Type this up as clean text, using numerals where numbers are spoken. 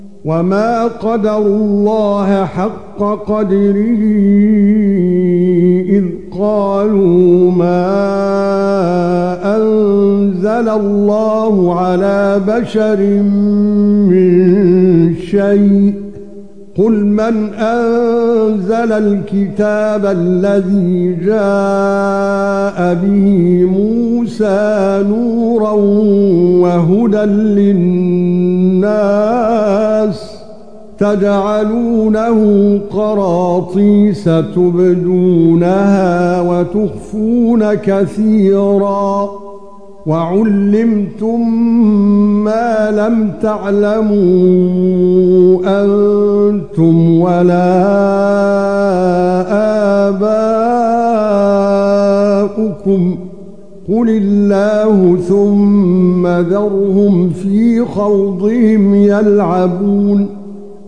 وما قدروا الله حق قدره إذ قالوا ما أنزل الله على بشر من شيء قل من أنزل الكتاب الذي جاء به موسى نورا وهدى للناس تجعلونه قراطيس تبدونها وتخفون كثيرا وعلمتم ما لم تعلموا أنتم ولا آباؤكم قل الله ثم ذرهم في خوضهم يلعبون